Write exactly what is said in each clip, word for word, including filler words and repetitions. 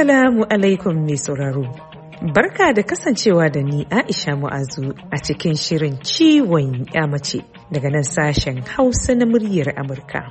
Assalamu alaikum mai sauraro. Barka da kasancewa da ni Aisha Mu'azu a cikin shirin ciwon ya mace daga nan sashen Hausa na muryar Amurka.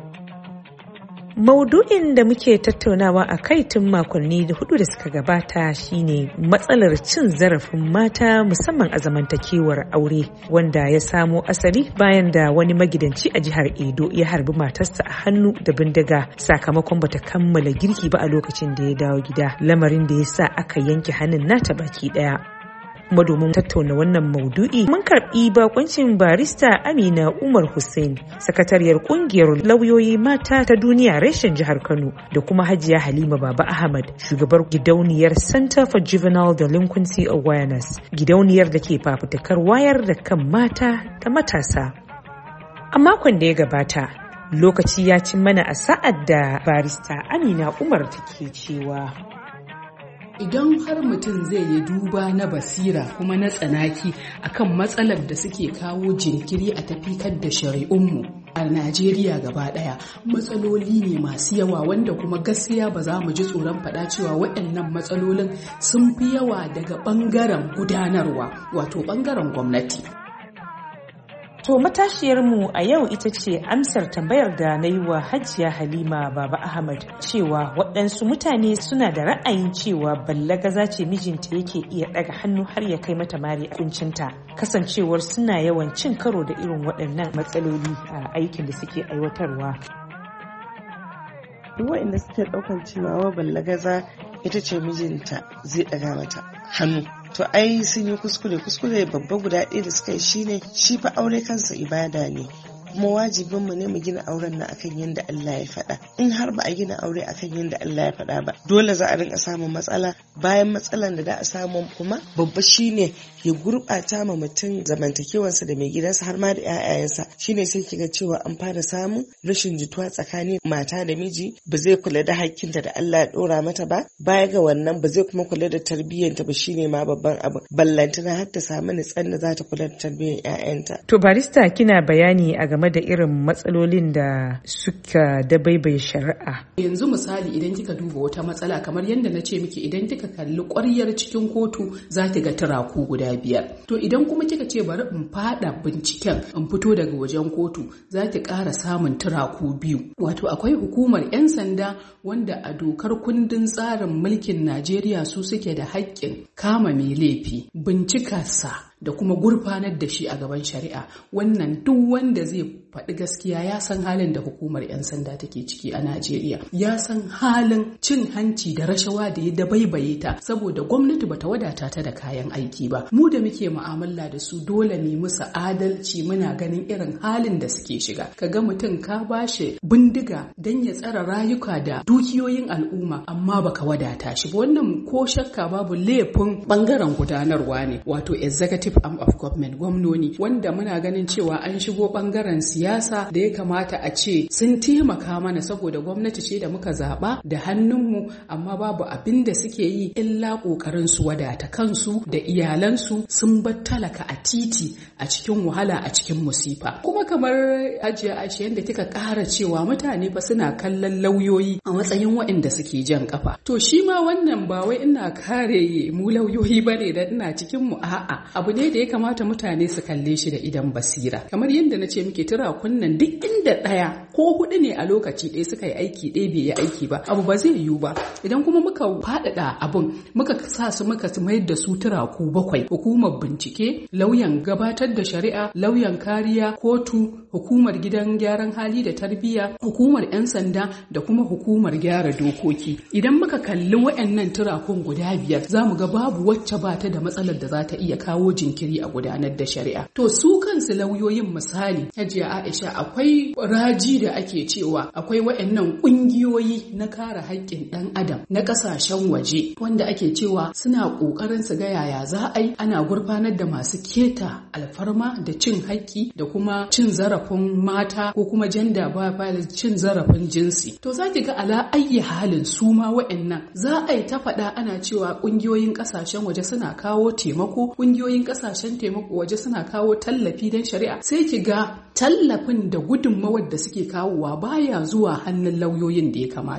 Maudu'in da muke tattaunawa a kai tun makonni da hudu da suka gabata shine matsalar cin zarafin mata musamman a zamantakewar aure wanda ya samo asali bayan da wani magidanci a jihar Edo ya harbi matarsa a hannu da bindiga sakamakon bata kammala girki ba a lokacin da ya dawo gida, lamarin da ya sa aka yanke hannun nata baki daya. Kuma domin tattauna wannan maudu'i mun karbi bakoncin barista Amina Umar Hussein, sakatariyar kungiyar lauyoyi mata ta duniya reshen jihar Kano, da kuma Hajiya Halima Baba Ahmad, shugabar gidauniyar Center for Juvenile Delinquency Awareness, gidauniyar da ke fafutukar wayar da kan mata da matasa. A makon da ya gabata, lokaci ya ci mana a sa'ad da barista Amina Umar take cewa idan har mutum zai yi duba na basira kuma na tsanaki akan matsalar da suke kawo jinkiri a tafikar da shari'unmu a Najeriya gaba daya, matsaloli ne masu yawa wanda kuma gaskiya ba za mu ji tsoron faɗa cewa waɗannan matsalolin sun fi yawa daga ɓangaren gudanarwa, wato ɓangaren gwamnati. To matashiyarmu a yau ita ce amsar tambayar da na yi wa Hajiya Halima Baba Ahmad cewa waɗansu mutane suna da ra'ayin cewa ballagaza ce mijinta yake iya ɗaga hannu har ya kai mata mari a kuncinta, kasancewar suna yawan cin karo da irin waɗannan matsaloli a aikin da suke aiwatarwa. Duk waɗanda suke ɗaukan cewa ballagaza ita ce mijinta zai ɗaga mata hannu. To ai sun yi kuskure kuskure babba guda ɗaya da suka yi shine shi fa aure kansa ibada ne, kuma wajibin mu ne mu gina auren nan akan yadda Allah ya faɗa. In har ba a gina aure akan yadda Allah ya faɗa ba, dole za a rinka samun matsala. Bayan matsalan da za a samu kuma babba shine ya gurɓata ma mutum zamantakewarsa da mai gidansa har ma da ƴaƴayensa. Shine sai kiga cewa an fara samun rashin jituwa tsakanin mata da miji, ba zai kula da hakkinta da Allah ya ɗora mata ba. Baya ga wannan ba zai kuma kula da tarbiyyanta ba, shine ma babban abu. Ballantana har ta samu nitsan da za ta kula da tarbiyyar ƴaƴanta. To barista, kina bayani a game da irin matsalolin da suka dabaibaye shari'a. Yanzu misali idan kika duba wata matsala kamar yadda na ce miki, idan kika kalli ƙwaryar cikin kotu za ki ga turaku guda biyar. To idan kuma kika ce bari in fada binciken in fito daga wajen kotu, za ki ƙara samun turaku biyu. Wato akwai hukumar 'yan sanda wanda a dokar kundin tsarin mulkin Najeriya su suke da haƙƙin kama mai laifi, bincikarsa da kuma gurfanar da shi a gaban shari'a. Wannan duk wanda zai faɗi gaskiya ya san halin da hukumar 'yan sanda take ciki a Najeriya, ya san halin cin hanci da rashawa da ya dabaibaye ta, saboda gwamnati bata wadata ta da kayan aiki ba. Mu da muke mu'amala da su dole ne musu adalci, muna ganin irin halin da suke shiga. Kaga mutum ka bashi bindiga don ya tsara rayuka da dukiyoyin al'umma, amma baka wadata shi ba. Wannan ko shakka babu laifin bangaren gudanarwa ne, wato executive arm of government, gwamnoni, wanda muna ganin cewa an shigo bangaren siyasa da ya kamata a ce sun taimaka mana, saboda gwamnati ce da muka zaba da hannunmu, amma babu abin da suke yi illa kokarin su wadata kansu da iyalansu, sun bar talaka a titi a cikin wahala a cikin musifa. Kuma kamar Hajiya Aisha yadda kika ƙara cewa mutane fa suna kallon lauyoyi a matsayin waɗanda suke jan kafa. To shi ma wannan ba wai ina kare mu lauyoyi bane da ina cikin mu, a'a, abu ne da ya kamata mutane su kalle shi da idan basira. Kamar yadda na ce muke tura kunnan duk inda ɗaya ko hudu ne a lokaci ɗaya suka yi aiki ɗaya bai yi aiki ba, abu ba zai yiwu ba. Idan kuma muka faɗaɗa abun muka sa su muka mayar da su turaku bakwai: hukumar bincike, lauyan gabatar da shari'a, lauyan kariya, kotu, hukumar gidan gyaran hali da tarbiyya, hukumar 'yan sanda da kuma hukumar gyara dokoki. Idan muka kalli waɗannan turakun guda biyar, za mu ga babu wacce ba ta da matsalar da za ta iya kawo jinkiri a gudanar da shari'a. To su kansu lauyoyin, misali Hajiya Aisha, akwai raji da ake cewa akwai waɗannan ƙungiyoyi na kare haƙƙin ɗan adam na ƙasashen waje wanda ake cewa suna ƙoƙarin su ga yaya za a yi ana gurfanar da masu keta alfarma da cin haƙƙi da kuma cin zarafin mata ko kuma gender violence, cin zarafin jinsi. To za ki ga ala ayyi halin su ma waɗannan za a yi ta faɗa ana cewa ƙungiyoyin ƙasashen waje suna kawo taimako, ƙungiyoyin ƙasashen taimako waje suna kawo tallafi don shari'a. Sai ki ga tallafin da gudunmawar da suke kawowa baya zuwa hannun lauyoyin da ya kamata.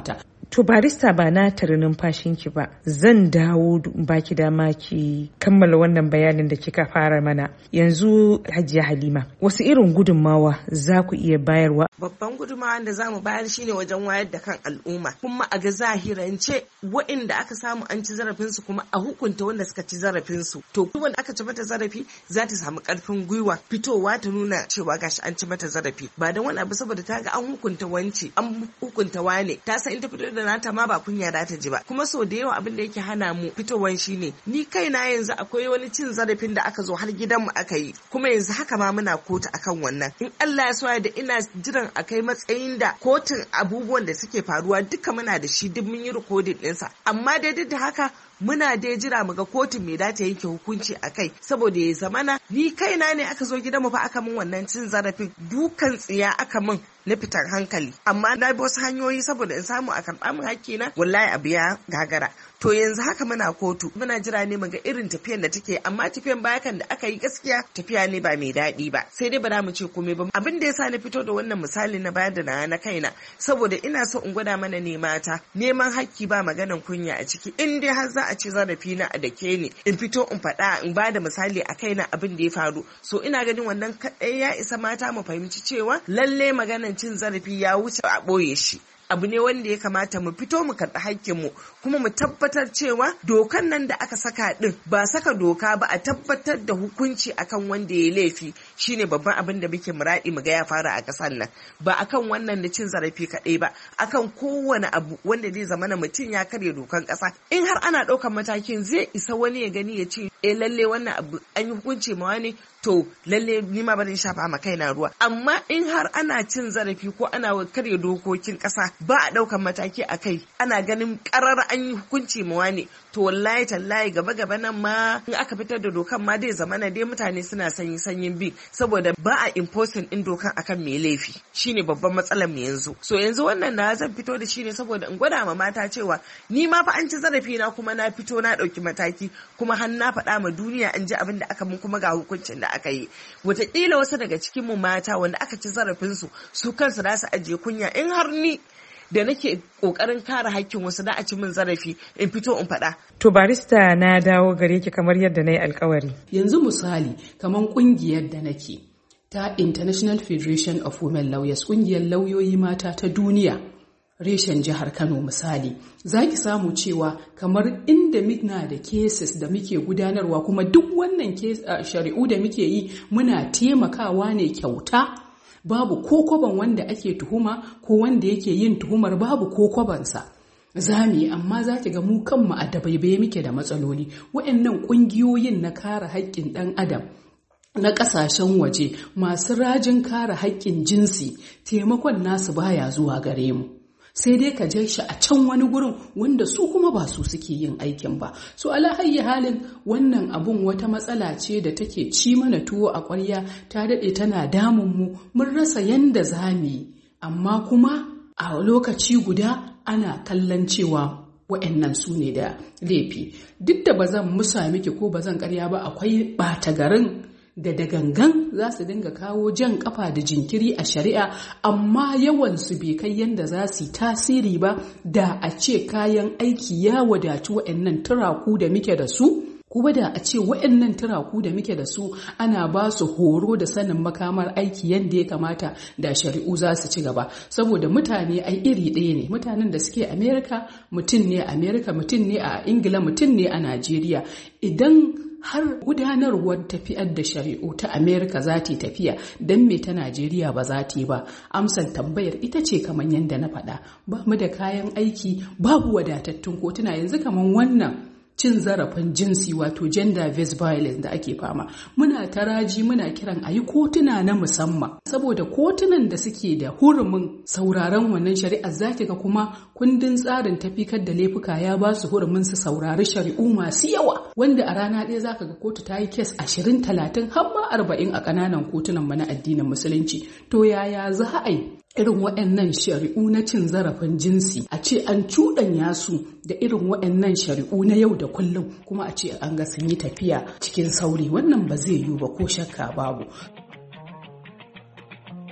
To barista ba na tare numfashinki ba, zan dawo baki dama ki kammala wannan bayanin da kika fara mana. Yanzu Hajiya Halima, wasu irin gudunmawa za ku iya bayarwa? Babban gudunmawa da za mu bayar shine wajen wayar da kan al'umma, kuma a ga zahirance waɗanda aka samu an ci zarafinsu kuma a hukunta wanda suka ci zarafinsu. To duk wanda aka ci mata zarafi za ta samu ƙarfin gwiwa fitowa ta nuna cewa gashi an ci mata zarafi. Ba don wani abu saboda ta ga an hukunta wanci, an hukunta wane, ta san in ta fito da nata ma ba kunya da ta ji ba. Kuma sau da yawa abin da yake hana mu fitowan shine ni kaina yanzu akwai wani cin zarafin da aka zo har gidanmu aka yi, kuma yanzu haka ma muna kotu akan wannan. In Allah ya so da ina jiran a kai matsayin da kotun abubuwan da suke faruwa duka muna da shi, duk mun yi rikodin ɗinsa. Amma dai duk da haka muna dai jira mu ga kotun mai dace yanke hukunci a kai, saboda ya zamana ni kaina ne aka zo gidanmu fa aka min wannan cin zarafin, dukan tsiya aka min na fitar hankali, amma na bi wasu hanyoyi saboda in samu a karɓa min hakkina, wallahi abu ya gagara. To yanzu haka muna kotu, muna jira ne mu ga irin tafiyan da take, amma tafiyan baya kan da aka yi gaskiya tafiya ne ba mai daɗi ba, sai dai ba za mu ce komai ba. Abin da yasa na fito da wannan misali na bayar da na na kaina, saboda ina so in gwada mana ne mata neman hakki ba maganan kunya a ciki. In dai har za a ce zarafi na a dake ni, in fito in faɗa in ba da misali a kaina abin da ya faru, so ina ganin wannan kaɗai ya isa mata mu fahimci cewa lalle maganan cin zarafi ya wuce a ɓoye shi. Abu ne wanda ya kamata mu fito mu karɓi hakkinmu, kuma mu tabbatar cewa dokan nan da aka saka ɗin ba saka doka ba, a tabbatar da hukunci akan wanda ya laifi shine babban abin da muke muraɗi mu ga ya fara a ƙasar nan, ba akan wannan na cin zarafi kaɗai ba, akan kowane abu wanda zai zama na mutum ya karya dokan ƙasa. In har ana ɗaukan matakin zai isa wani ya gani ya ce eh lalle wannan abu an yi hukunci ma wani, to lalle ni ma bari shafa ma kaina ruwa. Amma in har ana cin zarafi ko ana karya dokokin ƙasa ba a ɗaukan mataki a kai, ana ganin ƙarar an yi hukunci ma wani, to wallahi tallahi gaba gaba nan ma in aka fitar da dokan ma dai zamana dai mutane suna sanyi sanyin bi, saboda ba a imposing din dokan akan mai laifi, shine babban matsalar mu yanzu. So yanzu wannan na zan fito da shi ne saboda in gwada ma mata cewa ni ma fa an ci zarafi na, kuma na fito na ɗauki mataki, kuma har na faɗa ma duniya an ji abin da aka mun, kuma ga hukuncin da aka yi. Wataƙila wasu daga cikin mu mata wanda aka ci zarafin su su kansu za su ajiye kunya. In har ni da nake kokarin kare hakkin wasu da a ci min zarafi in fito in faɗa. To barista na dawo gare ki kamar yadda na yi alkawari. Yanzu misali kamar kungiyar da nake ta International Federation of Women Lawyers, kungiyar lauyoyi mata ta duniya reshen jihar Kano misali, za ki samu cewa kamar inda muna da cases da muke gudanarwa, kuma duk wannan shari'u da muke yi muna taimakawa ne kyauta, babu ko kwaban wanda ake tuhuma ko wanda yake yin tuhumar, babu ko kwabansa. Za mu yi, amma za ki ga mu kanmu a dabaibaye muke da matsaloli. Waɗannan ƙungiyoyin na kare haƙƙin ɗan adam na ƙasashen waje masu rajin kare haƙƙin jinsi, taimakon nasu baya zuwa gare mu. Sai dai ka je shi a can wani gurin wanda su kuma ba su suke yin aikin ba. So ala hayyi halin wannan abun wata matsala ce da take ci mana tuwo a ƙwarya, ta daɗe tana damun mu, mun rasa yanda za mu yi, amma kuma a lokaci guda ana kallon cewa wa'annan su ne da laifi. Duk da ba zan musa miki ko ba zan ƙarya ba, akwai ɓata garin da da gangan za su dinga kawo jan kafa da jinkiri a shari'a, amma yawansu bai kai yanda za su yi tasiri ba. Da a ce kayan aiki ya wadaci wa'annan turaku da muke da su, kuma da a ce wa'annan turaku da muke da su ana ba su horo da sanin makamar aiki yadda ya kamata, da shari'u za su ci gaba. Saboda mutane ai iri ɗaya ne, mutanen da suke Amerika mutum ne a Amerika, mutum ne a Ingila, mutum ne a Najeriya. Idan har gudanarwar tafiyar da shari'u ta Amerika za ta yi tafiya, don me ta Najeriya ba za ta yi ba? Amsar tambayar ita ce kamar yadda na faɗa, ba mu da kayan aiki, babu wadatattun kotuna. Yanzu kamar wannan cin zarafin jinsi wato gender based violence da ake fama, muna taraji muna kiran a yi kotuna na musamman, saboda kotunan da suke da hurumin sauraron wannan shari'ar za ga kuma kundin tsarin tafikar da laifuka ya ba su hurumin su saurari shari'u masu yawa, wanda a rana ɗaya za ka ga kotu ta yi kes ashirin talatin har ma arba'in a ƙananan kotunan mu na addinin musulunci. To yaya za a yi irin waɗannan shari'u na cin zarafin jinsi a ce an cuɗanya su da irin waɗannan shari'u na yau da kullum, kuma a ce an ga sun yi tafiya cikin sauri? Wannan ba zai yiwu ba, ko shakka babu.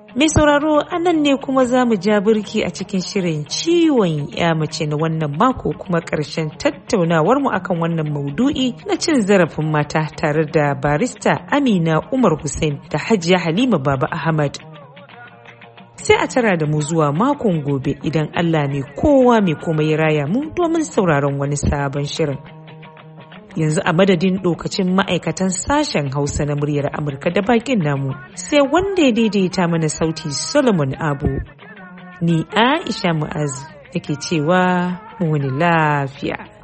Mai sauraro anan ne kuma za mu ja birki a cikin shirin ciwon ya mace na wannan mako kuma ƙarshen tattaunawar mu akan wannan maudu'i na cin zarafin mata tare da barista Amina Umar Hussein da Hajiya Halima Baba Ahmad. Sai a tara da mu zuwa makon gobe idan Allah mai kowa mai komai ya raya mu domin sauraron wani sabon shirin. Yanzu a madadin lokacin ma'aikatan sashen Hausa na muryar Amurka da bakin namu sai wanda ya daidaita mana sauti Solomon Abu. Ni Aisha Mu'az nake cewa mu wani lafiya.